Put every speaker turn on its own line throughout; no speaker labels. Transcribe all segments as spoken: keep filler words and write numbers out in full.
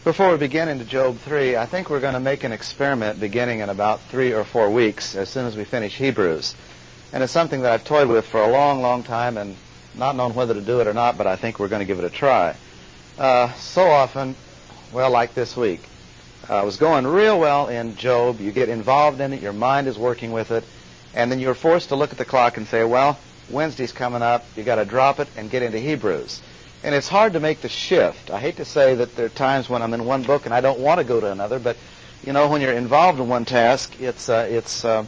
Before we begin into Job three, I think we're going to make an experiment beginning in about three or four weeks as soon as we finish Hebrews. And it's something that I've toyed with for a long, long time and not known whether to do it or not, but I think we're going to give it a try. Uh, so often, well, like this week, uh, I was going real well in Job. You get involved in it, your mind is working with it, and then you're forced to look at the clock and say, well, Wednesday's coming up, you got to drop it and get into Hebrews. And it's hard to make the shift. I hate to say that there are times when I'm in one book and I don't want to go to another, but you know, when you're involved in one task, it's uh, it's uh,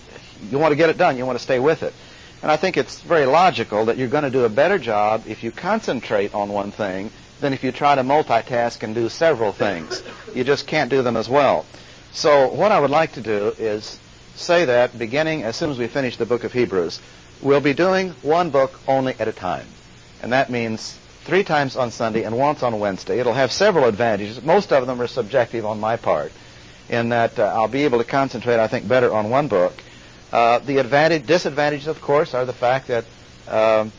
you want to get it done. You want to stay with it. And I think it's very logical that you're going to do a better job if you concentrate on one thing than if you try to multitask and do several things. You just can't do them as well. So what I would like to do is say that beginning as soon as we finish the book of Hebrews, we'll be doing one book only at a time. And that means three times on Sunday and once on Wednesday. It'll have several advantages. Most of them are subjective on my part, in that uh, I'll be able to concentrate, I think, better on one book. Uh, the advantage, disadvantages, of course, are the fact that um,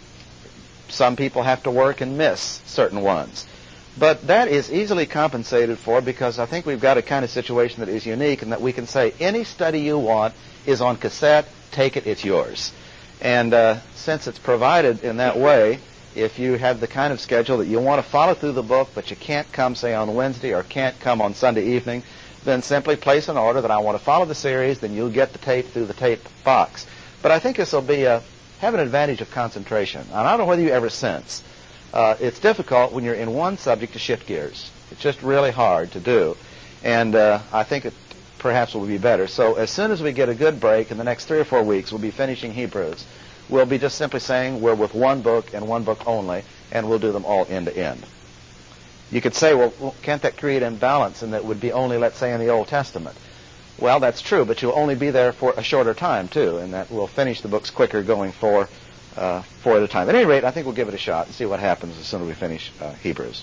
some people have to work and miss certain ones. But that is easily compensated for because I think we've got a kind of situation that is unique in that we can say any study you want is on cassette, take it, it's yours. And uh, since it's provided in that way, if you have the kind of schedule that you want to follow through the book, but you can't come, say, on Wednesday or can't come on Sunday evening, then simply place an order that I want to follow the series, then you'll get the tape through the tape box. But I think this will be a, have an advantage of concentration. And I don't know whether you ever sense. Uh, it's difficult when you're in one subject to shift gears. It's just really hard to do. And uh, I think it perhaps will be better. So as soon as we get a good break in the next three or four weeks, we'll be finishing Hebrews. We'll be just simply saying we're with one book and one book only, and we'll do them all end to end. You could say, well, can't that create imbalance and that would be only, let's say, in the Old Testament? Well, that's true, but you'll only be there for a shorter time, too, and that we'll finish the books quicker going for uh, four at a time. At any rate, I think we'll give it a shot and see what happens as soon as we finish uh, Hebrews.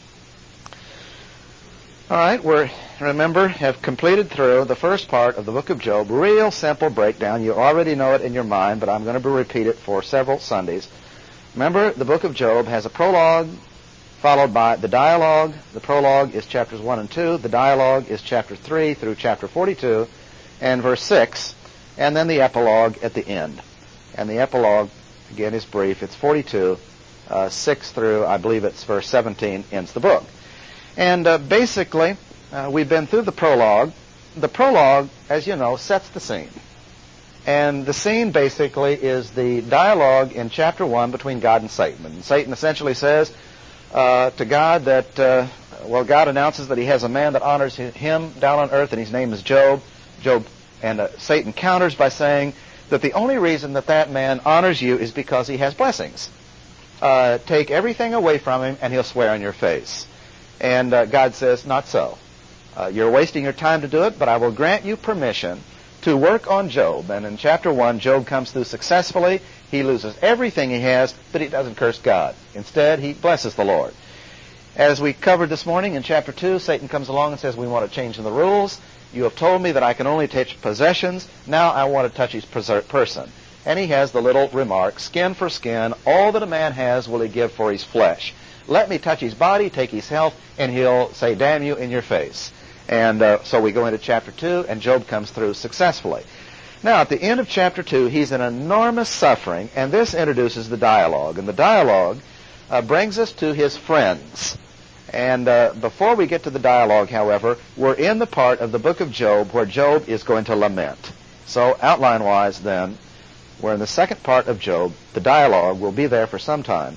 All right, we're, remember, have completed through the first part of the book of Job. Real simple breakdown. You already know it in your mind, but I'm going to repeat it for several Sundays. Remember, the book of Job has a prologue followed by the dialogue. The prologue is chapters one and two. The dialogue is chapter three through chapter forty-two and verse six, and then the epilogue at the end. And the epilogue, again, is brief. It's forty-two, uh, six through, I believe it's verse seventeen, ends the book. And uh, basically, uh, we've been through the prologue. The prologue, as you know, sets the scene. And the scene basically is the dialogue in chapter one between God and Satan. And Satan essentially says uh, to God that, uh, well, God announces that he has a man that honors him down on earth, and his name is Job. Job, and uh, Satan counters by saying that the only reason that that man honors you is because he has blessings. Uh, take everything away from him, and he'll swear on your face. And uh, God says, not so. Uh, you're wasting your time to do it, but I will grant you permission to work on Job. And in chapter one, Job comes through successfully. He loses everything he has, but he doesn't curse God. Instead, he blesses the Lord. As we covered this morning in chapter two, Satan comes along and says, we want to change the rules. You have told me that I can only touch possessions. Now I want to touch his person. And he has the little remark, skin for skin, all that a man has will he give for his flesh. Let me touch his body, take his health, and he'll say, damn you, in your face. And uh, so we go into chapter two, and Job comes through successfully. Now, at the end of chapter two, he's in enormous suffering, and this introduces the dialogue. And the dialogue uh, brings us to his friends. And uh, before we get to the dialogue, however, we're in the part of the book of Job where Job is going to lament. So, outline-wise, then, we're in the second part of Job. The dialogue will be there for some time,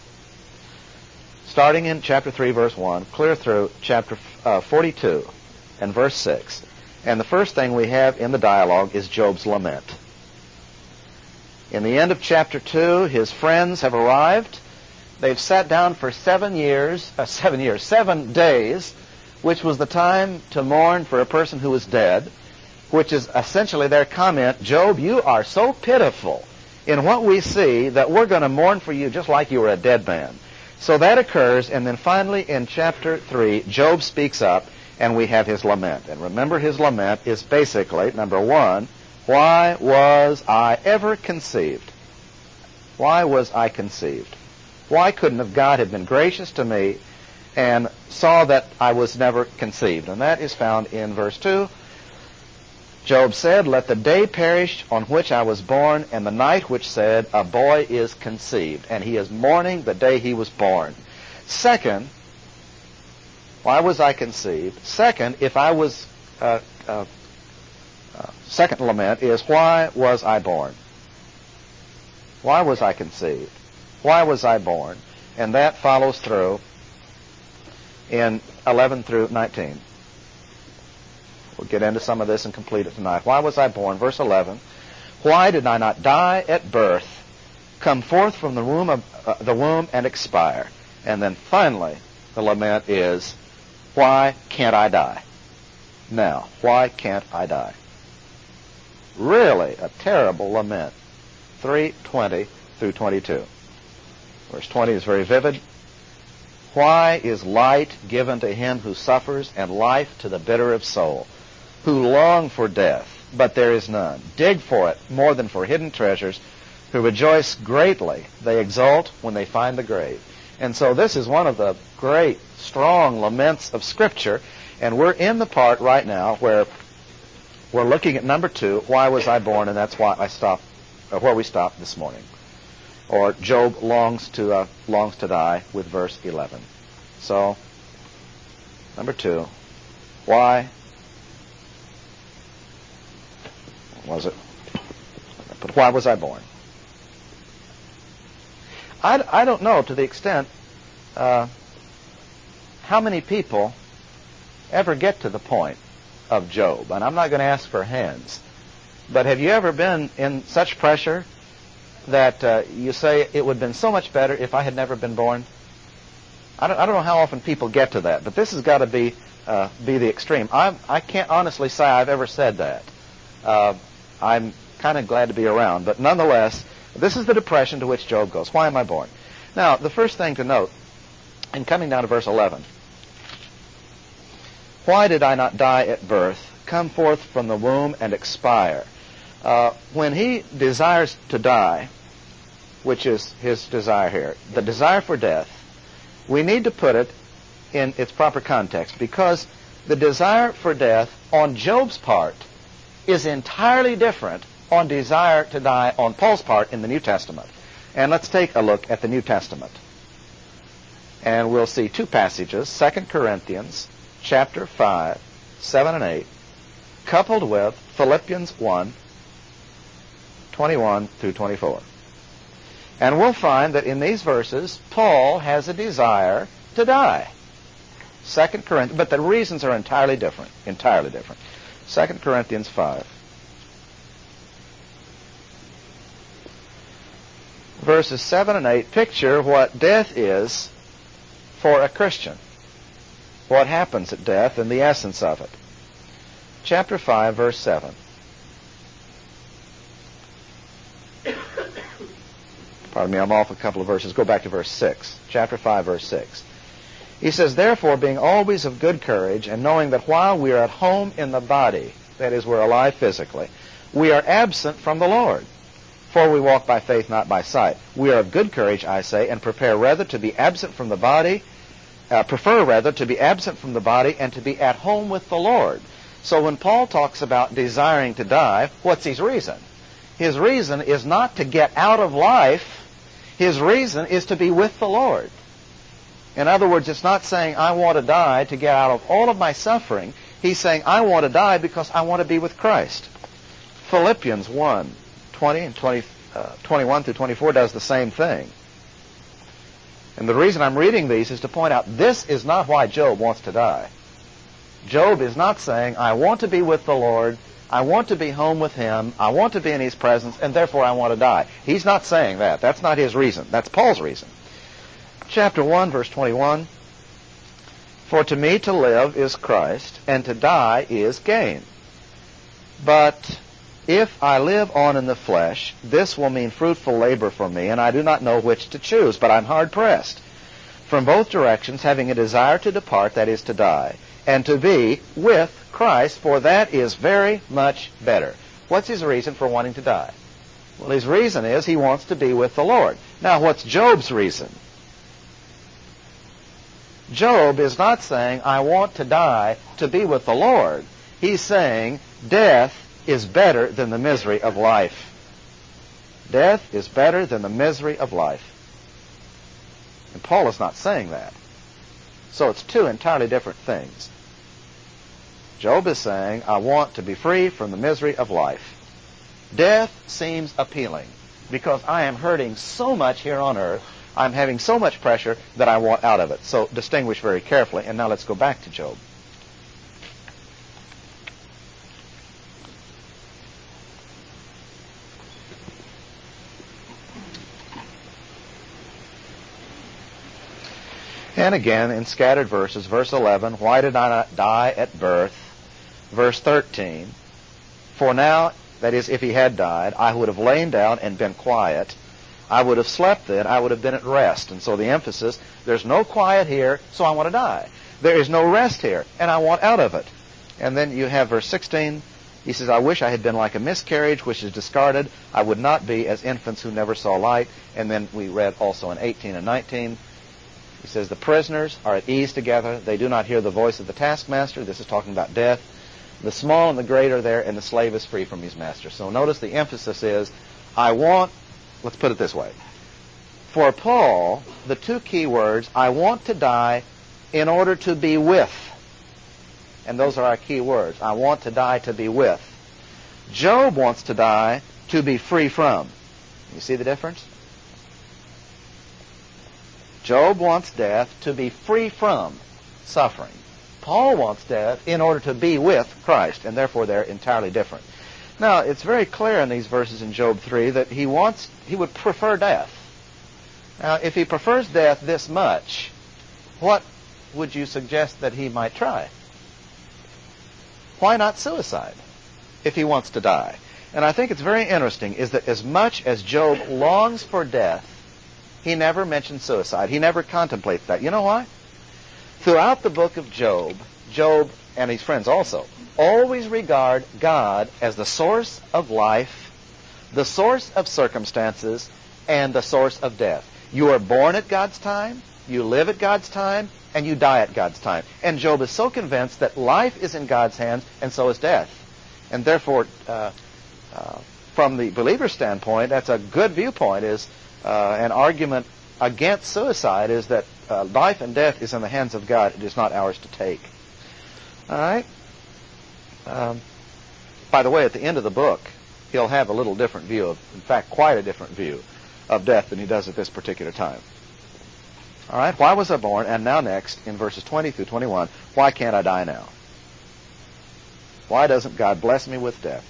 starting in chapter three, verse one, clear through chapter uh, forty-two and verse six. And the first thing we have in the dialogue is Job's lament. In the end of chapter two, his friends have arrived. They've sat down for seven years, uh, seven years, seven days, which was the time to mourn for a person who was dead, which is essentially their comment, Job, you are so pitiful in what we see that we're going to mourn for you just like you were a dead man. So that occurs, and then finally in chapter three, Job speaks up, and we have his lament. And remember, his lament is basically, number one, why was I ever conceived? Why was I conceived? Why couldn't have God have been gracious to me and saw that I was never conceived. And that is found in verse two. Job said, let the day perish on which I was born, and the night which said, a boy is conceived. And he is mourning the day he was born. Second, why was I conceived? Second, if I was, uh, uh, uh, second lament is, why was I born? Why was I conceived? Why was I born? And that follows through in eleven through nineteen. We'll get into some of this and complete it tonight. Why was I born? Verse eleven. Why did I not die at birth, come forth from the womb, of, uh, the womb and expire? And then finally, the lament is, why can't I die? Now, why can't I die? Really a terrible lament. three twenty through twenty-two. Verse twenty is very vivid. Why is light given to him who suffers, and life to the bitter of soul, who long for death, but there is none? Dig for it more than for hidden treasures, who rejoice greatly. They exult when they find the grave. And so this is one of the great, strong laments of Scripture, and we're in the part right now where we're looking at number two, why was I born, and that's why I stopped, or where we stopped this morning. Or Job longs to uh, longs to die with verse eleven. So, number two, why was it? But why was I born? I, I don't know to the extent uh, how many people ever get to the point of Job. And I'm not going to ask for hands. But have you ever been in such pressure that uh, you say it would have been so much better if I had never been born? I don't, I don't know how often people get to that, but this has got to be uh, be the extreme. I I can't honestly say I've ever said that. Uh, I'm kind of glad to be around, but nonetheless, this is the depression to which Job goes. Why am I born? Now, the first thing to note, in coming down to verse eleven, why did I not die at birth, come forth from the womb and expire? Uh, when he desires to die, which is his desire here, the desire for death, we need to put it in its proper context, because the desire for death on Job's part is entirely different on desire to die on Paul's part in the New Testament. And let's take a look at the New Testament. And we'll see two passages, Second Corinthians chapter five, seven and eight, coupled with Philippians one, twenty-one through twenty-four. And we'll find that in these verses, Paul has a desire to die. Second Corinthians, but the reasons are entirely different, entirely different. Second Corinthians five. Verses seven and eight picture what death is for a Christian. What happens at death and the essence of it. Chapter five, verse seven. Pardon me, I'm off a couple of verses. Go back to verse six. Chapter five, verse six. He says, therefore, being always of good courage, and knowing that while we are at home in the body, that is, we're alive physically, we are absent from the Lord. For we walk by faith, not by sight. We are of good courage, I say, and prepare rather to be absent from the body, uh, prefer rather to be absent from the body and to be at home with the Lord. So when Paul talks about desiring to die, what's his reason? His reason is not to get out of life. His reason is to be with the Lord. In other words, it's not saying I want to die to get out of all of my suffering. He's saying I want to die because I want to be with Christ. Philippians one, twenty and twenty, uh, twenty-one through twenty-four does the same thing. And the reason I'm reading these is to point out this is not why Job wants to die. Job is not saying I want to be with the Lord, I want to be home with Him, I want to be in His presence, and therefore I want to die. He's not saying that. That's not his reason. That's Paul's reason. Chapter one, verse twenty-one, for to me to live is Christ, and to die is gain. But if I live on in the flesh, this will mean fruitful labor for me, and I do not know which to choose, but I'm hard pressed. From both directions, having a desire to depart, that is to die, and to be with Christ, for that is very much better. What's his reason for wanting to die? Well, his reason is he wants to be with the Lord. Now, what's Job's reason? Job is not saying, I want to die to be with the Lord. He's saying, death is better than the misery of life. Death is better than the misery of life. And Paul is not saying that. So it's two entirely different things. Job is saying, I want to be free from the misery of life. Death seems appealing because I am hurting so much here on earth. I'm having so much pressure that I want out of it. So distinguish very carefully. And now let's go back to Job. And again, in scattered verses, verse eleven, why did I not die at birth? Verse thirteen, for now, that is, if he had died, I would have lain down and been quiet. I would have slept then, I would have been at rest. And so the emphasis, there's no quiet here, so I want to die. There is no rest here, and I want out of it. And then you have verse sixteen, he says, I wish I had been like a miscarriage which is discarded. I would not be as infants who never saw light. And then we read also in eighteen and nineteen, he says, the prisoners are at ease together. They do not hear the voice of the taskmaster. This is talking about death. The small and the great are there, and the slave is free from his master. So notice the emphasis is, I want, let's put it this way. For Paul, the two key words, I want to die in order to be with. And those are our key words. I want to die to be with. Job wants to die to be free from. You see the difference? Job wants death to be free from suffering. Paul wants death in order to be with Christ, and therefore they're entirely different. Now, it's very clear in these verses in Job three that he wants, he would prefer death. Now, if he prefers death this much, what would you suggest that he might try? Why not suicide if he wants to die? And I think it's very interesting is that as much as Job longs for death, he never mentions suicide. He never contemplates that. You know why? Throughout the book of Job, Job and his friends also always regard God as the source of life, the source of circumstances, and the source of death. You are born at God's time, you live at God's time, and you die at God's time. And Job is so convinced that life is in God's hands, and so is death. And therefore, uh, uh, from the believer's standpoint, that's a good viewpoint, is uh, an argument against suicide is that uh, life and death is in the hands of God. It is not ours to take. All right? Um, by the way, at the end of the book, he'll have a little different view of, in fact, quite a different view of death than he does at this particular time. All right? Why was I born? And now next, in verses twenty through twenty-one, why can't I die now? Why doesn't God bless me with death?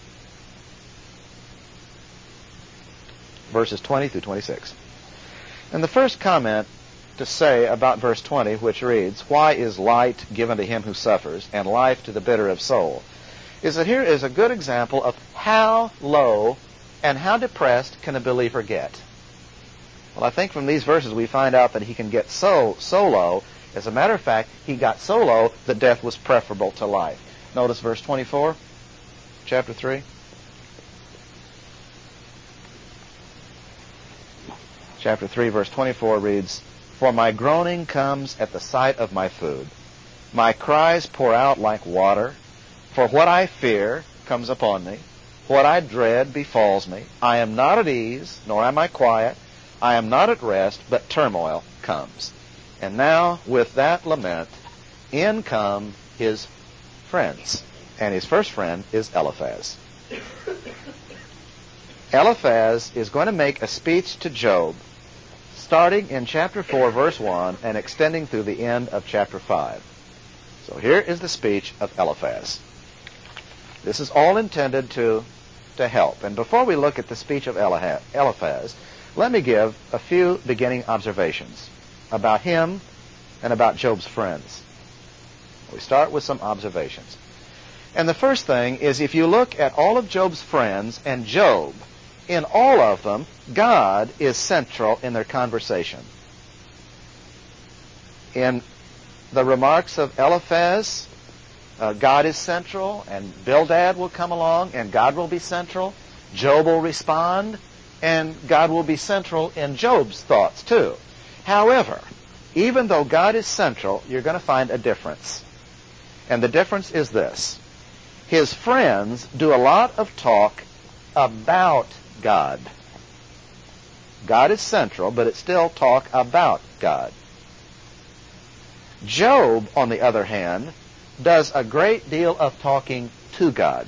Verses twenty through twenty-six. And the first comment to say about verse twenty, which reads, why is light given to him who suffers, and life to the bitter of soul, is that here is a good example of how low and how depressed can a believer get. Well, I think from these verses we find out that he can get so, so low. As a matter of fact, he got so low that death was preferable to life. Notice verse twenty-four, chapter three. Chapter three, verse twenty-four reads, for my groaning comes at the sight of my food. My cries pour out like water. For what I fear comes upon me. What I dread befalls me. I am not at ease, nor am I quiet. I am not at rest, but turmoil comes. And now, with that lament, in come his friends. And his first friend is Eliphaz. Eliphaz is going to make a speech to Job, starting in chapter four, verse one, and extending through the end of chapter five. So here is the speech of Eliphaz. This is all intended to, to help. And before we look at the speech of Eliphaz, let me give a few beginning observations about him and about Job's friends. We start with some observations. And the first thing is, if you look at all of Job's friends and Job, in all of them, God is central in their conversation. In the remarks of Eliphaz, uh, God is central, and Bildad will come along, and God will be central. Job will respond, and God will be central in Job's thoughts too. However, even though God is central, you're going to find a difference. And the difference is this. His friends do a lot of talk about God. God is central, but it's still talk about God. Job, on the other hand, does a great deal of talking to God.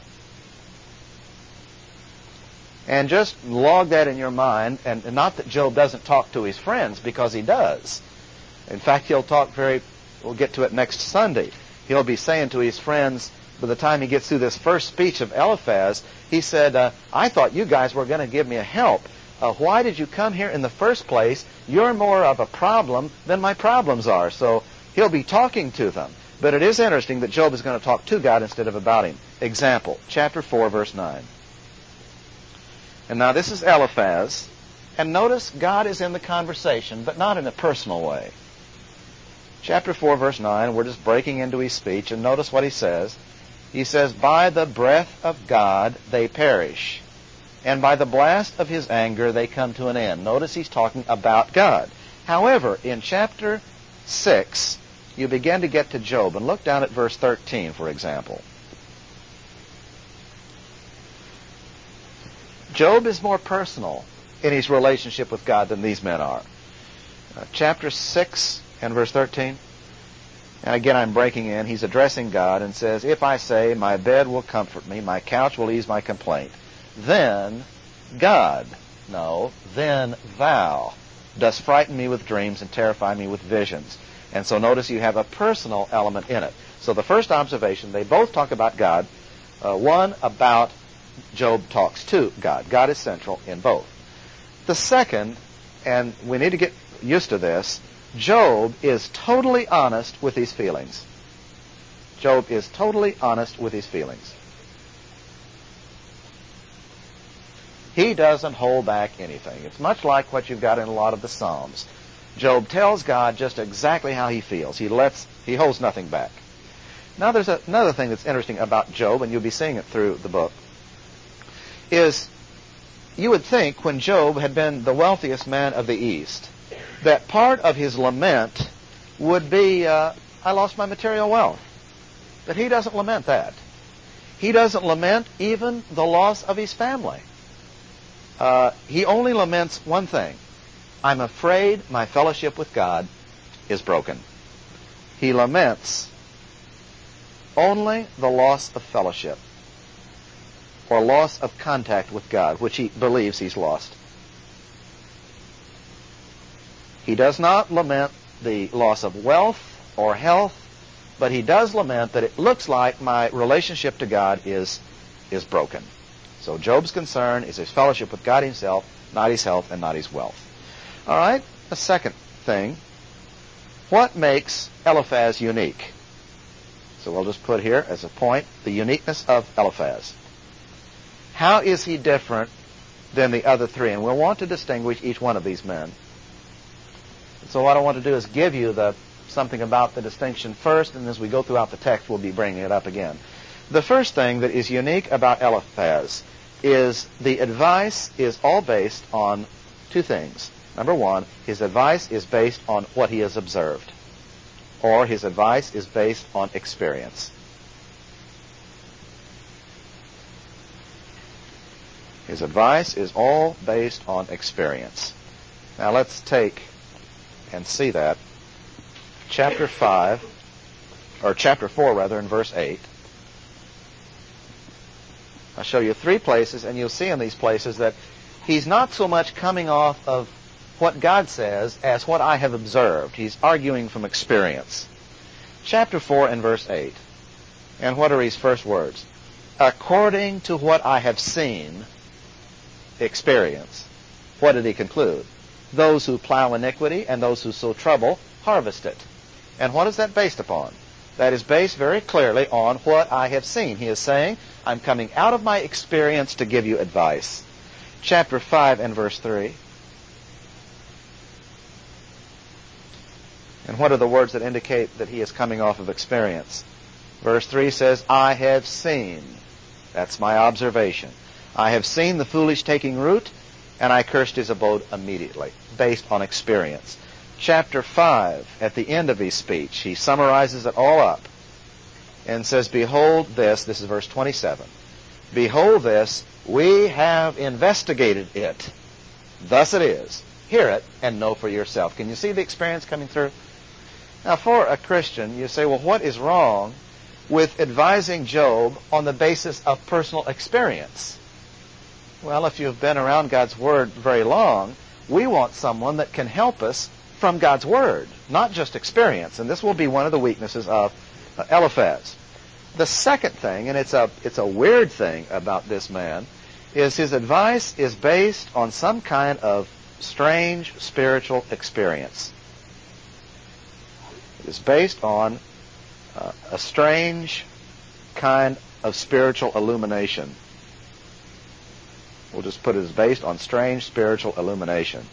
And just log that in your mind, and not that Job doesn't talk to his friends, because he does. In fact, he'll talk very, we'll get to it next Sunday. He'll be saying to his friends, by the time he gets through this first speech of Eliphaz, he said, uh, I thought you guys were going to give me a help. Uh, why did you come here in the first place? You're more of a problem than my problems are. So he'll be talking to them. But it is interesting that Job is going to talk to God instead of about him. Example, chapter four, verse nine. And now this is Eliphaz. And notice God is in the conversation, but not in a personal way. Chapter four, verse nine, we're just breaking into his speech, and notice what he says. He says, by the breath of God they perish, and by the blast of his anger they come to an end. Notice he's talking about God. However, in chapter six, you begin to get to Job, and look down at verse thirteen, for example. Job is more personal in his relationship with God than these men are. Uh, chapter six and verse thirteen. And again, I'm breaking in. He's addressing God and says, if I say, my bed will comfort me, my couch will ease my complaint, then God, no, then thou dost frighten me with dreams and terrify me with visions. And so notice you have a personal element in it. So the first observation, they both talk about God. Uh, one about Job talks to God. God is central in both. The second, and we need to get used to this, Job is totally honest with his feelings. Job is totally honest with his feelings. He doesn't hold back anything. It's much like what you've got in a lot of the Psalms. Job tells God just exactly how he feels. He lets, he holds nothing back. Now there's a, another thing that's interesting about Job, and you'll be seeing it through the book, is you would think when Job had been the wealthiest man of the East, that part of his lament would be, uh, I lost my material wealth. But he doesn't lament that. He doesn't lament even the loss of his family. Uh, he only laments one thing. I'm afraid my fellowship with God is broken. He laments only the loss of fellowship, or loss of contact with God, which he believes he's lost. He does not lament the loss of wealth or health, but he does lament that it looks like my relationship to God is, is broken. So Job's concern is his fellowship with God himself, not his health and not his wealth. All right, a second thing. What makes Eliphaz unique? So we'll just put here as a point the uniqueness of Eliphaz. How is he different than the other three? And we'll want to distinguish each one of these men. So what I want to do is give you the something about the distinction first, and as we go throughout the text, we'll be bringing it up again. The first thing that is unique about Eliphaz is the advice is all based on two things. Number one, his advice is based on what he has observed, or his advice is based on experience. His advice is all based on experience. Now let's take and see that. Chapter five, or chapter four rather, in verse eight. I'll show you three places, and you'll see in these places that he's not so much coming off of what God says as what I have observed. He's arguing from experience. Chapter four and verse eight. And what are his first words? According to what I have seen, experience. What did he conclude? Those who plow iniquity and those who sow trouble harvest it. And what is that based upon? That is based very clearly on what I have seen. He is saying, I'm coming out of my experience to give you advice. Chapter five and verse three. And what are the words that indicate that he is coming off of experience? Verse three says, I have seen. That's my observation. I have seen the foolish taking root, and I cursed his abode immediately, based on experience. chapter five, at the end of his speech, he summarizes it all up and says, behold this, this is verse twenty-seven, behold this, we have investigated it. Thus it is. Hear it and know for yourself. Can you see the experience coming through? Now, for a Christian, you say, well, what is wrong with advising Job on the basis of personal experience? Well, if you've been around God's Word very long, we want someone that can help us from God's Word, not just experience. And this will be one of the weaknesses of uh, Eliphaz. The second thing, and it's a, it's a weird thing about this man, is his advice is based on some kind of strange spiritual experience. It is based on uh, a strange kind of spiritual illumination. We'll just put it as based on strange spiritual illumination.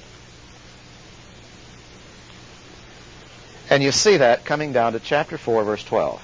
And you see that coming down to chapter four, verse twelve.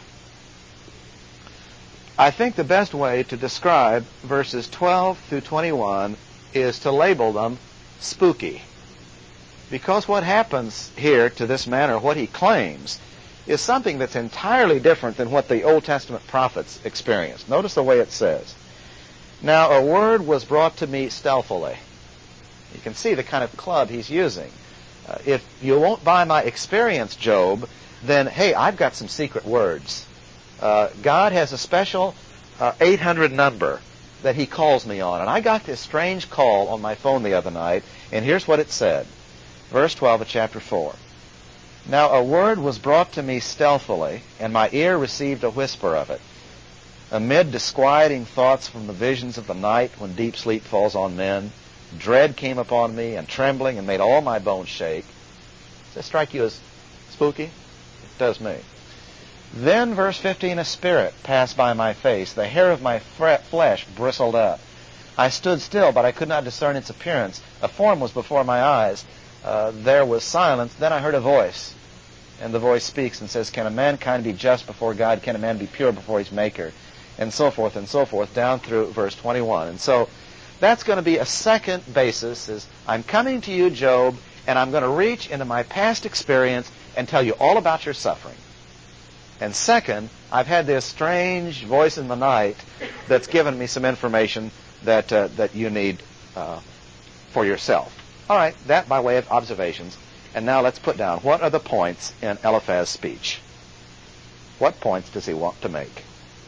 I think the best way to describe verses twelve through twenty-one is to label them spooky. Because what happens here to this man, or what he claims, is something that's entirely different than what the Old Testament prophets experienced. Notice the way it says. Now a word was brought to me stealthily. You can see the kind of club he's using. Uh, if you won't buy my experience, Job, then, hey, I've got some secret words. Uh, God has a special uh, eight hundred number that he calls me on. And I got this strange call on my phone the other night, and here's what it said. Verse twelve of chapter four. Now a word was brought to me stealthily, and my ear received a whisper of it. Amid disquieting thoughts from the visions of the night when deep sleep falls on men, dread came upon me, and trembling, and made all my bones shake. Does that strike you as spooky? It does me. Then, verse fifteen, a spirit passed by my face. The hair of my flesh bristled up. I stood still, but I could not discern its appearance. A form was before my eyes. Uh, there was silence. Then I heard a voice. And the voice speaks and says, can a mankind be just before God? Can a man be pure before his Maker? And so forth and so forth, down through verse twenty-one. And so that's going to be a second basis, is I'm coming to you, Job, and I'm going to reach into my past experience and tell you all about your suffering. And second, I've had this strange voice in the night that's given me some information that uh, that you need uh, for yourself. All right, that by way of observations. And now let's put down, what are the points in Eliphaz's speech? What points does he want to make?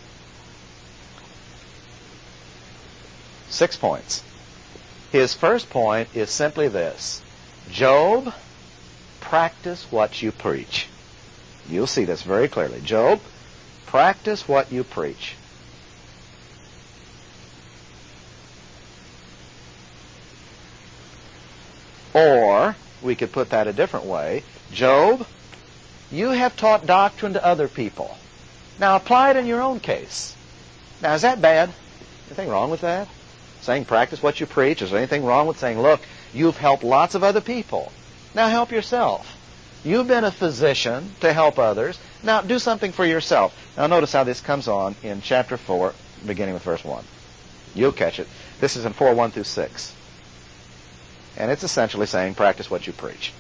Six points. His first point is simply this. Job, practice what you preach. You'll see this very clearly. Job, practice what you preach. Or, we could put that a different way. Job, you have taught doctrine to other people. Now apply it in your own case. Now is that bad? Anything wrong with that? Saying practice what you preach? Is there anything wrong with saying, look, you've helped lots of other people. Now help yourself. You've been a physician to help others. Now do something for yourself. Now notice how this comes on in chapter four, beginning with verse one. You'll catch it. This is in four, one through six. And it's essentially saying, practice what you preach.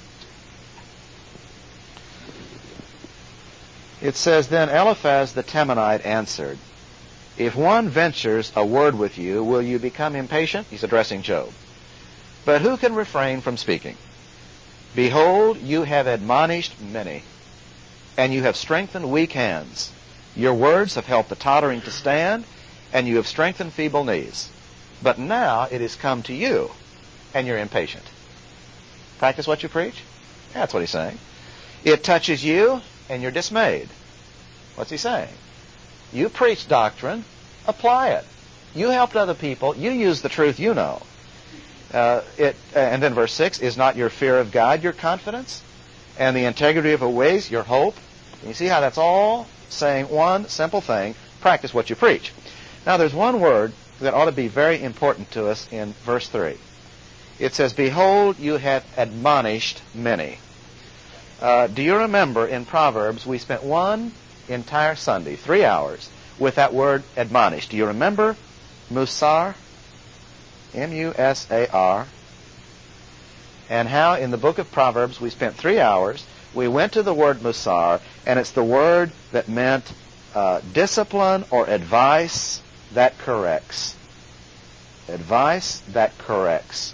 It says, then Eliphaz the Temanite answered, if one ventures a word with you, will you become impatient? He's addressing Job. But who can refrain from speaking? Behold, you have admonished many, and you have strengthened weak hands. Your words have helped the tottering to stand, and you have strengthened feeble knees. But now it is come to you, and you're impatient. Practice what you preach? That's what he's saying. It touches you, and you're dismayed. What's he saying? You preach doctrine, apply it. You helped other people, you use the truth you know. Uh, it, uh, and then verse six, is not your fear of God your confidence? And the integrity of your ways your hope? And you see how that's all saying one simple thing, practice what you preach. Now there's one word that ought to be very important to us in verse three. It says, behold, you have admonished many. Uh, do you remember in Proverbs we spent one entire Sunday, three hours, with that word admonished? Do you remember Musar? M U S A R. and how in the book of Proverbs we spent three hours. We went to the word musar, and it's the word that meant uh, discipline or advice that corrects. Advice that corrects.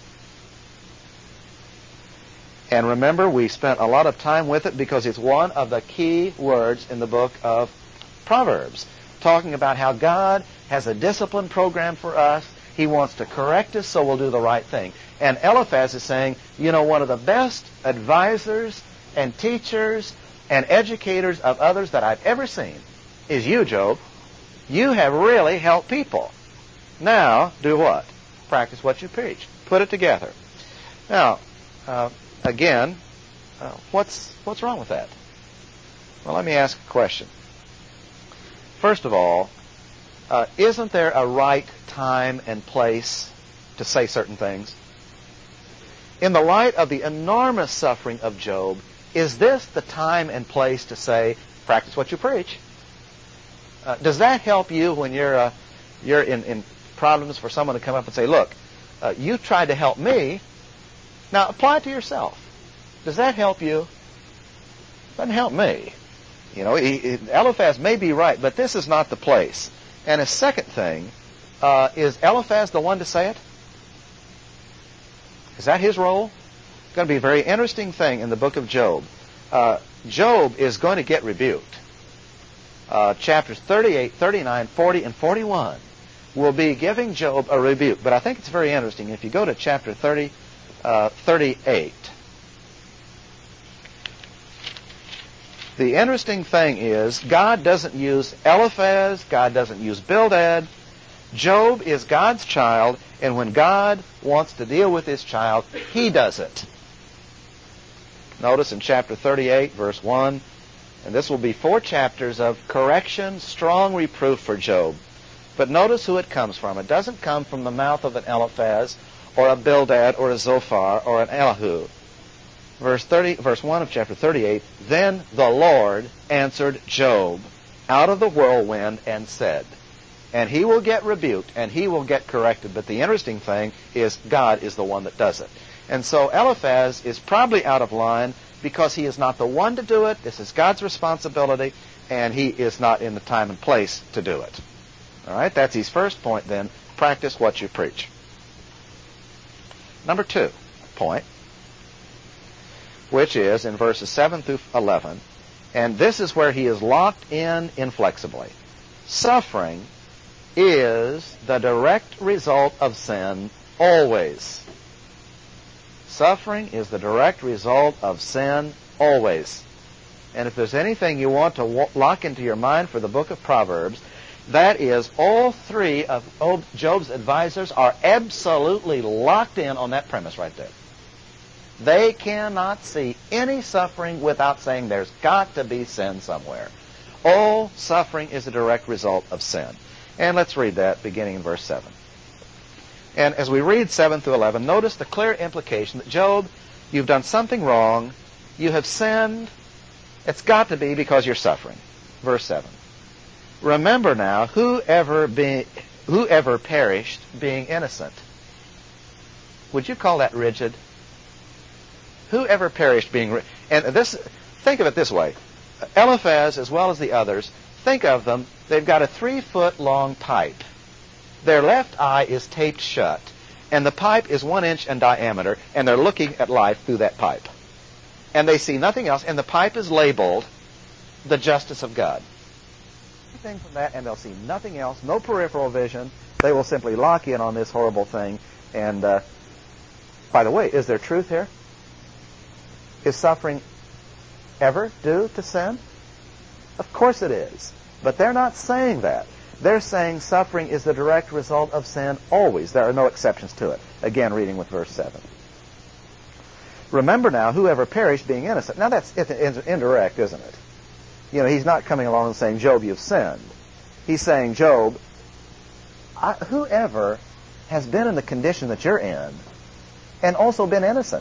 And remember, we spent a lot of time with it because it's one of the key words in the book of Proverbs, talking about how God has a discipline program for us. He wants to correct us so we'll do the right thing. And Eliphaz is saying, you know, one of the best advisors and teachers and educators of others that I've ever seen is you, Job. You have really helped people. Now, do what? Practice what you preach. Put it together. Now, uh, again, uh, what's what's wrong with that? Well, let me ask a question. First of all, uh, isn't there a right time and place to say certain things? In the light of the enormous suffering of Job, is this the time and place to say, practice what you preach? Uh, does that help you when you're uh, you're in, in problems for someone to come up and say, look, uh, you tried to help me, now apply it to yourself. Does that help you? Doesn't help me. You know, he, he, Eliphaz may be right, but this is not the place. And a second thing, uh, is Eliphaz the one to say it? Is that his role? It's going to be a very interesting thing in the book of Job. Uh, Job is going to get rebuked. Uh, chapters thirty-eight, thirty-nine, forty, and forty-one will be giving Job a rebuke. But I think it's very interesting. If you go to chapter thirty, uh, thirty-eight, the interesting thing is God doesn't use Eliphaz, God doesn't use Bildad. Job is God's child, and when God wants to deal with his child, he does it. Notice in chapter thirty-eight, verse one, and this will be four chapters of correction, strong reproof for Job. But notice who it comes from. It doesn't come from the mouth of an Eliphaz or a Bildad or a Zophar or an Elihu. Verse thirty, verse one of chapter thirty-eight, then the Lord answered Job out of the whirlwind and said, and he will get rebuked and he will get corrected. But the interesting thing is God is the one that does it. And so Eliphaz is probably out of line because he is not the one to do it. This is God's responsibility, and he is not in the time and place to do it. All right, that's his first point then. Practice what you preach. Number two point, which is in verses seven through eleven, and this is where he is locked in inflexibly. Suffering is the direct result of sin always. Suffering is the direct result of sin always. And if there's anything you want to lock into your mind for the book of Proverbs, that is all three of Job's advisors are absolutely locked in on that premise right there. They cannot see any suffering without saying there's got to be sin somewhere. All suffering is a direct result of sin. And let's read that beginning in verse seven. And as we read seven through eleven, notice the clear implication that Job, you've done something wrong, you have sinned, it's got to be because you're suffering. Verse seven. Remember now, whoever, be, whoever perished being innocent. Would you call that rigid? Whoever perished being... And this, think of it this way. Eliphaz, as well as the others, think of them, they've got a three-foot-long pipe. Their left eye is taped shut, and the pipe is one inch in diameter, and they're looking at life through that pipe. And they see nothing else, and the pipe is labeled the justice of God. Anything from that, and they'll see nothing else, no peripheral vision. They will simply lock in on this horrible thing. And, uh, by the way, is there truth here? Is suffering ever due to sin? Of course it is. But they're not saying that. They're saying suffering is the direct result of sin always. There are no exceptions to it. Again, reading with verse seven. Remember now, whoever perished being innocent. Now that's indirect, isn't it? You know, he's not coming along and saying, Job, you've sinned. He's saying, Job, I, whoever has been in the condition that you're in and also been innocent.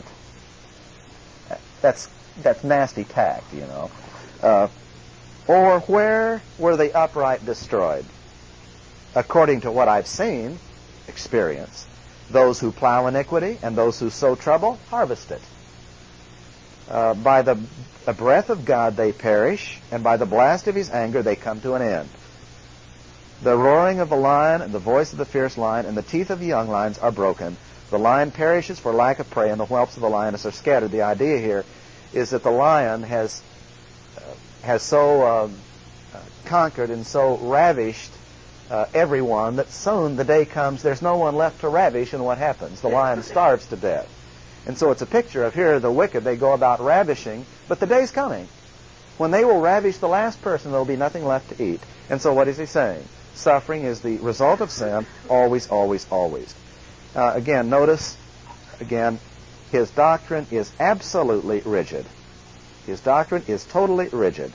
That's, that's nasty tact, you know. Uh, or where were the upright destroyed? According to what I've seen, experience,
Those who plow iniquity and those who sow trouble harvest it. Uh, by the, the breath of God they perish, and by the blast of his anger they come to an end. The roaring of the lion and the voice of the fierce lion and the teeth of the young lions are broken. The lion perishes for lack of prey, and the whelps of the lioness are scattered. The idea here is that the lion has uh, has so uh, uh, conquered and so ravished uh, everyone that soon the day comes there's no one left to ravish, and what happens? The lion starves to death. And so it's a picture of here the wicked, they go about ravishing, but the day's coming when they will ravish the last person, there will be nothing left to eat. And so what is he saying? Suffering is the result of sin, always, always, always. Uh, again, notice, again, his doctrine is absolutely rigid. His doctrine is totally rigid.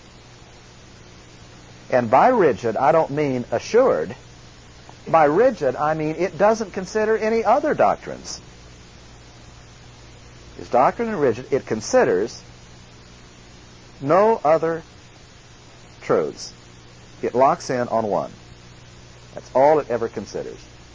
And by rigid, I don't mean assured. By rigid, I mean it doesn't consider any other doctrines. His doctrine is rigid. It considers no other truths. It locks in on one. That's all it ever considers.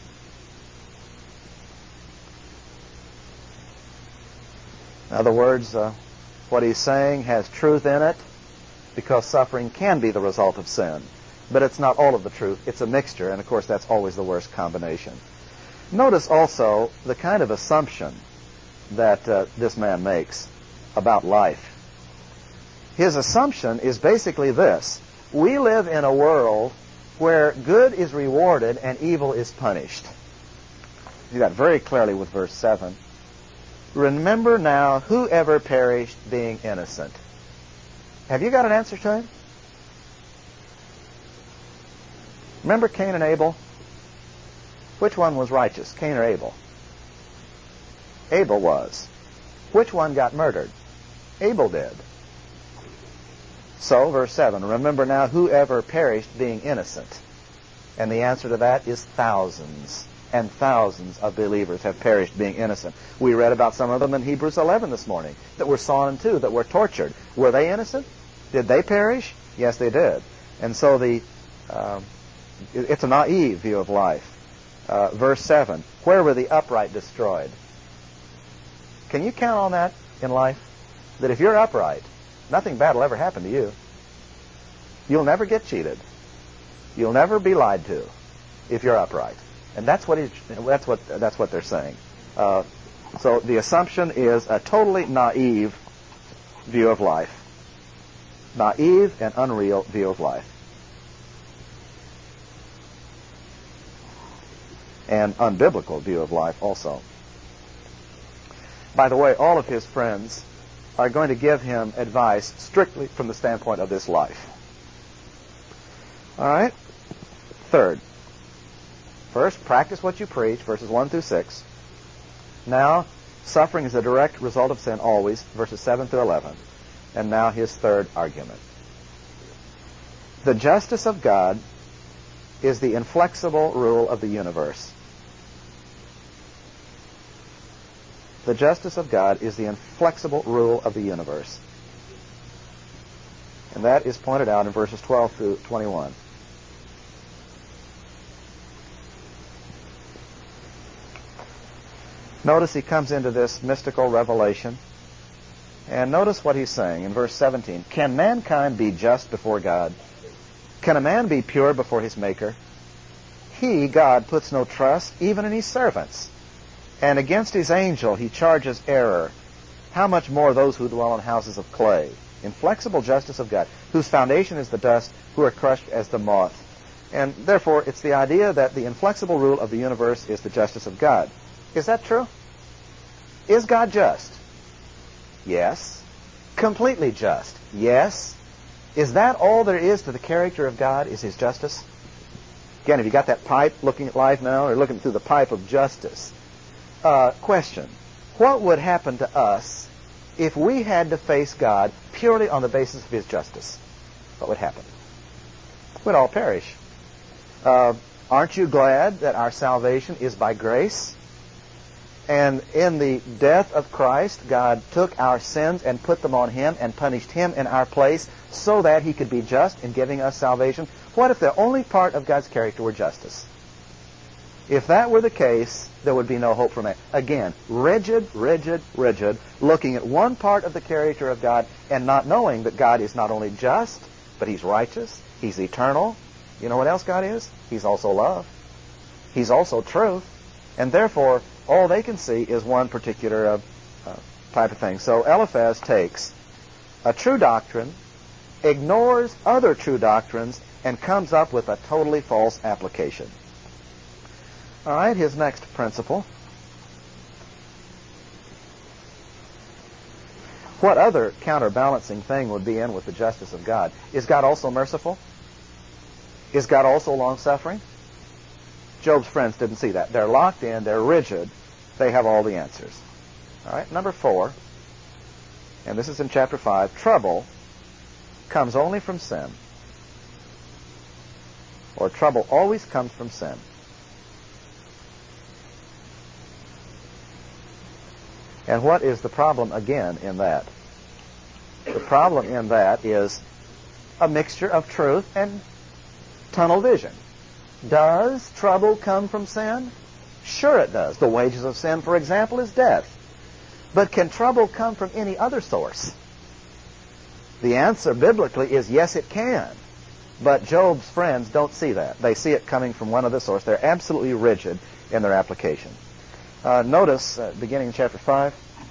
In other words, uh, what he's saying has truth in it, because suffering can be the result of sin. But it's not all of the truth. It's a mixture, and of course that's always the worst combination. Notice also the kind of assumption that uh, this man makes about life. His assumption is basically this: we live in a world where good is rewarded and evil is punished. You see that very clearly with verse seven. Remember now whoever perished being innocent. Have you got an answer to him? Remember Cain and Abel? Which one was righteous, Cain or Abel? Abel was. Which one got murdered? Abel did. So, verse seven, remember now whoever perished being innocent. And the answer to that is thousands and thousands of believers have perished being innocent. We read about some of them in Hebrews eleven this morning that were sawn in two, that were tortured. Were they innocent? Did they perish? Yes, they did. And so the uh, it's a naive view of life. Uh, verse seven, where were the upright destroyed? Can you count on that in life? That if you're upright, nothing bad will ever happen to you. You'll never get cheated. You'll never be lied to if you're upright. And that's what he's, that's what that's what they're saying. Uh, so the assumption is a totally naive view of life. Naive and unreal view of life. And unbiblical view of life also. By the way, all of his friends are going to give him advice strictly from the standpoint of this life. All right? Third, first, practice what you preach, verses one through six. Now, suffering is a direct result of sin always, verses seven through eleven. And now his third argument. The justice of God is the inflexible rule of the universe. The justice of God is the inflexible rule of the universe. And that is pointed out in verses twelve through twenty-one. Notice he comes into this mystical revelation. And notice what he's saying in verse seventeen. Can mankind be just before God? Can a man be pure before his Maker? He, God, puts no trust even in his servants. And against his angel he charges error. How much more those who dwell in houses of clay? Inflexible justice of God, whose foundation is the dust, who are crushed as the moth. And therefore, it's the idea that the inflexible rule of the universe is the justice of God. Is that true? Is God just? Yes. Completely just? Yes. Is that all there is to the character of God, is his justice? Again, have you got that pipe looking at life now, or looking through the pipe of justice? Uh, question. What would happen to us if we had to face God purely on the basis of his justice? What would happen? We'd all perish. Uh, aren't you glad that our salvation is by grace? And in the death of Christ, God took our sins and put them on him and punished him in our place so that he could be just in giving us salvation. What if the only part of God's character were justice? If that were the case, there would be no hope for man. Again, rigid, rigid, rigid, looking at one part of the character of God and not knowing that God is not only just, but He's righteous, He's eternal. You know what else God is? He's also love. He's also truth. And therefore, all they can see is one particular uh, uh, type of thing. So Eliphaz takes a true doctrine, ignores other true doctrines, and comes up with a totally false application. All right, his next principle. What other counterbalancing thing would be in with the justice of God? Is God also merciful? Is God also long-suffering? Job's friends didn't see that. They're locked in, they're rigid, they have all the answers. All right, number four, and this is in chapter five, trouble comes only from sin. Or trouble always comes from sin. And what is the problem again in that? The problem in that is a mixture of truth and tunnel vision. Does trouble come from sin? Sure it does. The wages of sin, for example, is death. But can trouble come from any other source? The answer biblically is yes, it can. But Job's friends don't see that. They see it coming from one other source. They're absolutely rigid in their application. Uh, notice, uh, beginning in chapter five,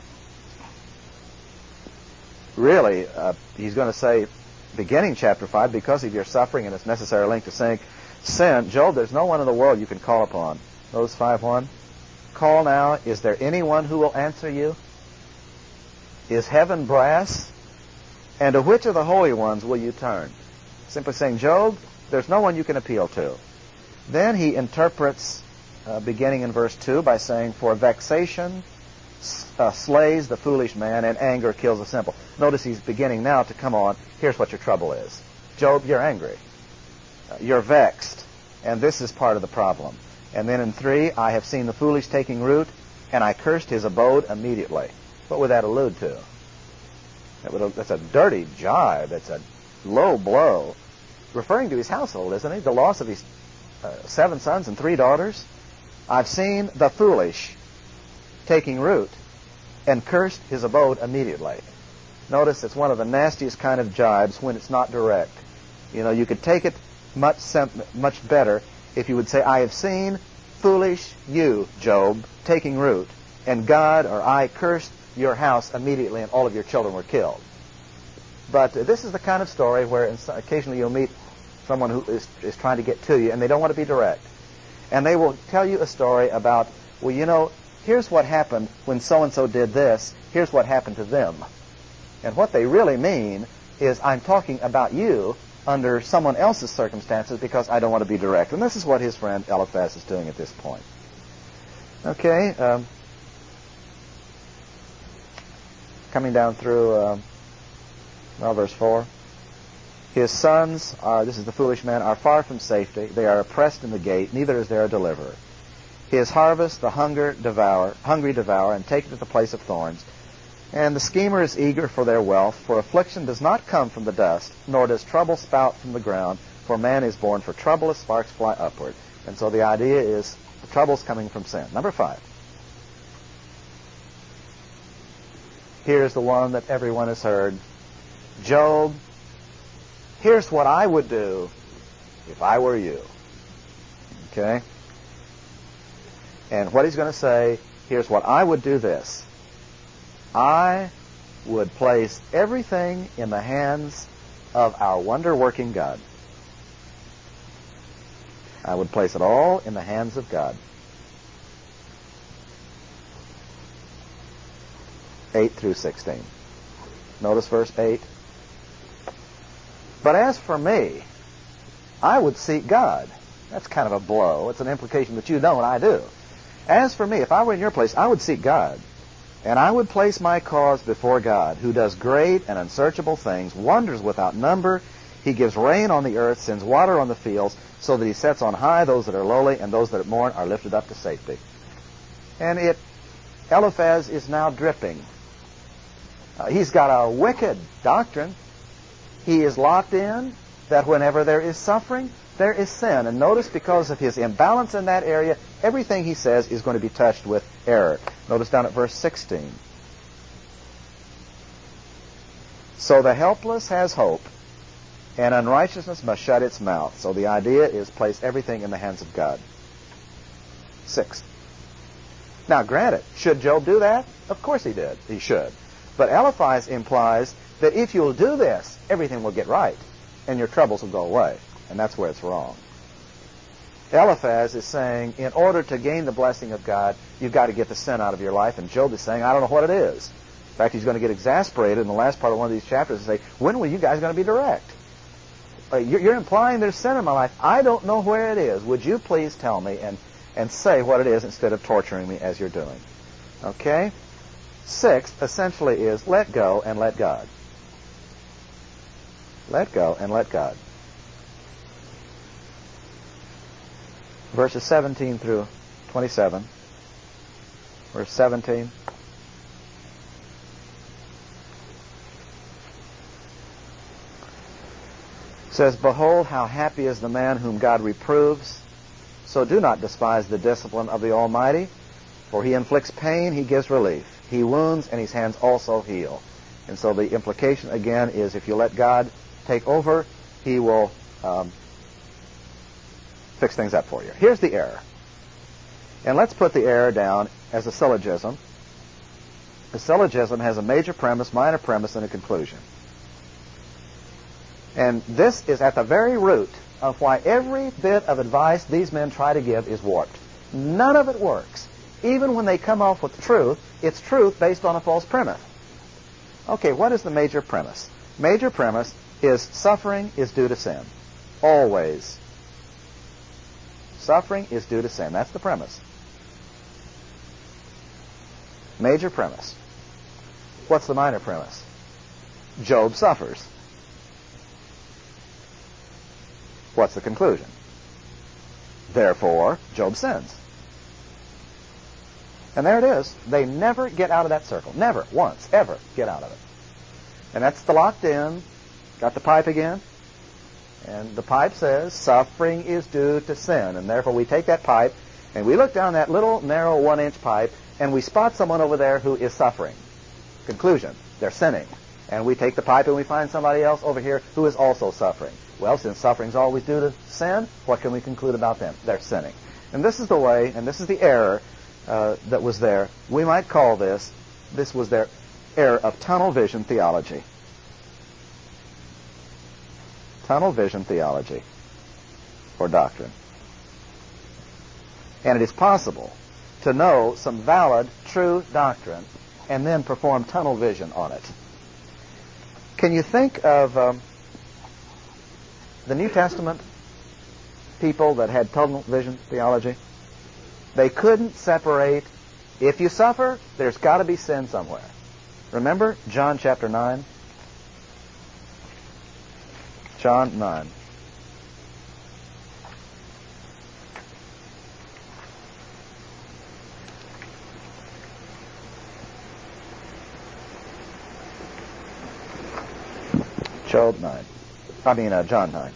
really, uh, he's going to say, beginning chapter five, because of your suffering and its necessary link to sin, sin, Job, there's no one in the world you can call upon. Notice five one. Call now, is there anyone who will answer you? Is heaven brass? And to which of the holy ones will you turn? Simply saying, Job, there's no one you can appeal to. Then he interprets, uh, beginning in verse two, by saying, for vexation uh, slays the foolish man, and anger kills the simple. Notice he's beginning now to come on, here's what your trouble is. Job, you're angry. Uh, you're vexed. And this is part of the problem. And then in three, I have seen the foolish taking root, and I cursed his abode immediately. What would that allude to? That would, that's a dirty jibe. It's a low blow. Referring to his household, isn't he? The loss of his uh, seven sons and three daughters. I've seen the foolish taking root, and cursed his abode immediately. Notice it's one of the nastiest kind of jibes when it's not direct. You know, you could take it much much better if you would say, I have seen foolish you, Job, taking root, and God or I cursed your house immediately, and all of your children were killed. But uh, this is the kind of story where occasionally you'll meet someone who is, is trying to get to you, and they don't want to be direct. And they will tell you a story about, well, you know, here's what happened when so-and-so did this. Here's what happened to them. And what they really mean is, I'm talking about you under someone else's circumstances because I don't want to be direct. And this is what his friend Eliphaz is doing at this point. Okay. Um, coming down through, uh, well, verse four. His sons are, this is the foolish man, are far from safety. They are oppressed in the gate, neither is there a deliverer. His harvest the hunger devour, hungry devour, and take it to the place of thorns. And the schemer is eager for their wealth, for affliction does not come from the dust, nor does trouble spout from the ground, for man is born for trouble as sparks fly upward. And so the idea is the trouble's coming from sin. Number five. Here's the one that everyone has heard. Job, here's what I would do if I were you. Okay? And what he's going to say, here's what I would do this. I would place everything in the hands of our wonder-working God. I would place it all in the hands of God. eight through sixteen. Notice verse eight. But as for me, I would seek God. That's kind of a blow. It's an implication that you don't, I do. As for me, if I were in your place, I would seek God. And I would place my cause before God, who does great and unsearchable things, wonders without number. He gives rain on the earth, sends water on the fields, so that he sets on high those that are lowly, and those that mourn are lifted up to safety. And it, Eliphaz is now dripping. Uh, he's got a wicked doctrine. He is locked in. that whenever there is suffering, there is sin. And notice, because of his imbalance in that area, everything he says is going to be touched with error. Notice down at verse sixteen. So the helpless has hope, and unrighteousness must shut its mouth. So the idea is place everything in the hands of God. Six. Now, granted, should Job do that? Of course he did. He should. But Eliphaz implies that if you'll do this, everything will get right, and your troubles will go away. And that's where it's wrong. Eliphaz is saying, in order to gain the blessing of God, you've got to get the sin out of your life. And Job is saying, I don't know what it is. In fact, he's going to get exasperated in the last part of one of these chapters and say, when were you guys going to be direct? Uh, you're, you're implying there's sin in my life. I don't know where it is. Would you please tell me and, and say what it is instead of torturing me as you're doing? Okay? Sixth, essentially, is let go and let God. Let go and let God. Verses seventeen through twenty-seven. Verse seventeen. Says, behold, how happy is the man whom God reproves. So do not despise the discipline of the Almighty, for he inflicts pain, he gives relief. He wounds, and his hands also heal. And so the implication, again, is if you let God take over, he will um, fix things up for you. Here's the error. And let's put the error down as a syllogism. The syllogism has a major premise, minor premise, and a conclusion. And this is at the very root of why every bit of advice these men try to give is warped. None of it works. Even when they come off with truth, it's truth based on a false premise. Okay, what is the major premise? Major premise is suffering is due to sin. Always. Suffering is due to sin. That's the premise. Major premise. What's the minor premise? Job suffers. What's the conclusion? Therefore, Job sins. And there it is. They never get out of that circle. Never, once, ever get out of it. And that's the locked in. Got the pipe again? And the pipe says, suffering is due to sin. And therefore we take that pipe, and we look down that little, narrow, one-inch pipe, and we spot someone over there who is suffering. Conclusion, they're sinning. And we take the pipe, and we find somebody else over here who is also suffering. Well, since suffering is always due to sin, what can we conclude about them? They're sinning. And this is the way, and this is the error uh, that was there. We might call this, this was their error of tunnel vision theology. Tunnel vision theology, or doctrine. And it is possible to know some valid, true doctrine and then perform tunnel vision on it. Can you think of um, the New Testament people that had tunnel vision theology? They couldn't separate, if you suffer, there's got to be sin somewhere. Remember John chapter nine? John nine. Job nine. I mean, uh, John nine.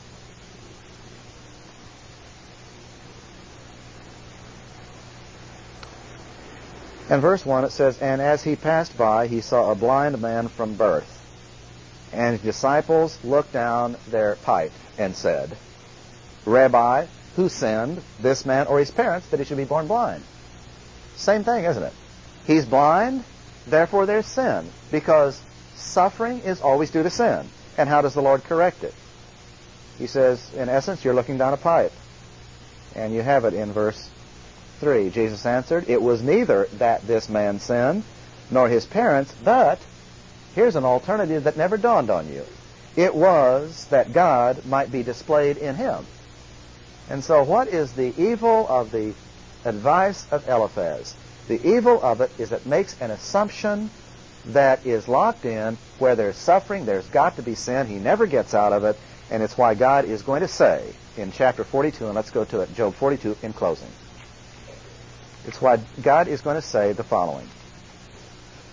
In verse one it says, and as he passed by, he saw a blind man from birth. And his disciples looked down their pipe and said, Rabbi, who sinned, this man or his parents, that he should be born blind? Same thing, isn't it? He's blind, therefore there's sin, because suffering is always due to sin. And how does the Lord correct it? He says, in essence, you're looking down a pipe. And you have it in verse three. Jesus answered, it was neither that this man sinned, nor his parents, but here's an alternative that never dawned on you. It was that God might be displayed in him. And so what is the evil of the advice of Eliphaz? The evil of it is it makes an assumption that is locked in. Where there's suffering, there's got to be sin. He never gets out of it. And it's why God is going to say in chapter forty-two, and let's go to it, Job forty-two in closing. It's why God is going to say the following.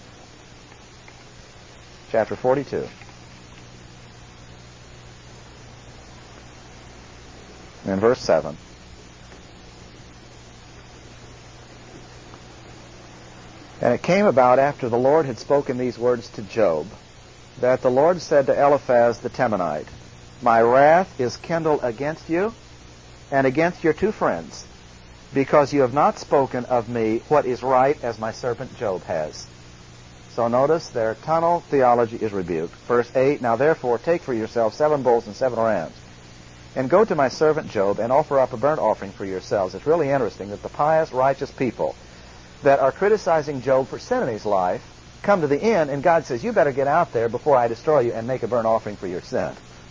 Chapter forty-two. in verse seven. And it came about after the Lord had spoken these words to Job, that the Lord said to Eliphaz the Temanite, My wrath is kindled against you and against your two friends, because you have not spoken of me what is right, as my servant Job has. So notice their tunnel theology is rebuked. Verse eight, Now therefore take for yourselves seven bulls and seven rams, and go to my servant Job and offer up a burnt offering for yourselves. It's really interesting that the pious, righteous people that are criticizing Job for sin in his life come to the end, and God says, you better get out there before I destroy you and make a burnt offering for your sin.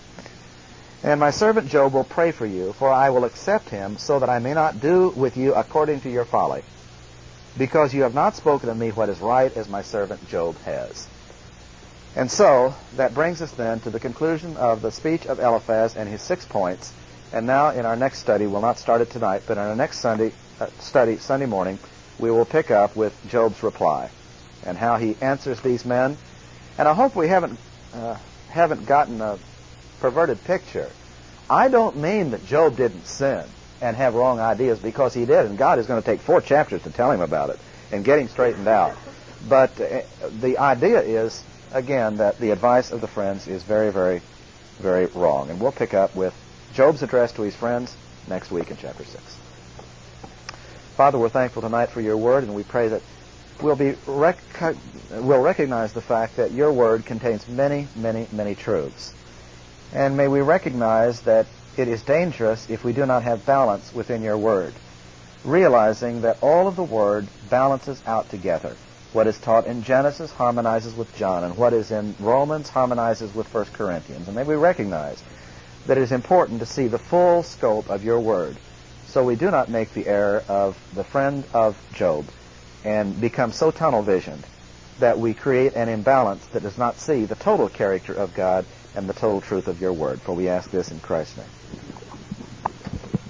And my servant Job will pray for you, for I will accept him, so that I may not do with you according to your folly, because you have not spoken of me what is right, as my servant Job has. And so, that brings us then to the conclusion of the speech of Eliphaz and his six points. And now in our next study, we'll not start it tonight, but in our next Sunday uh, study, Sunday morning, we will pick up with Job's reply and how he answers these men. And I hope we haven't uh, haven't gotten a perverted picture. I don't mean that Job didn't sin and have wrong ideas, because he did, and God is going to take four chapters to tell him about it and get him straightened out. But uh, the idea is, again, that the advice of the friends is very, very, very wrong. And we'll pick up with Job's address to his friends next week in chapter six. Father, we're thankful tonight for your word, and we pray that we'll be rec- we'll recognize the fact that your word contains many, many, many truths. And may we recognize that it is dangerous if we do not have balance within your word, realizing that all of the word balances out together. What is taught in Genesis harmonizes with John, and what is in Romans harmonizes with First Corinthians. And may we recognize that it is important to see the full scope of your word, so we do not make the error of the friend of Job and become so tunnel visioned that we create an imbalance that does not see the total character of God and the total truth of your word. For we ask this in Christ's name.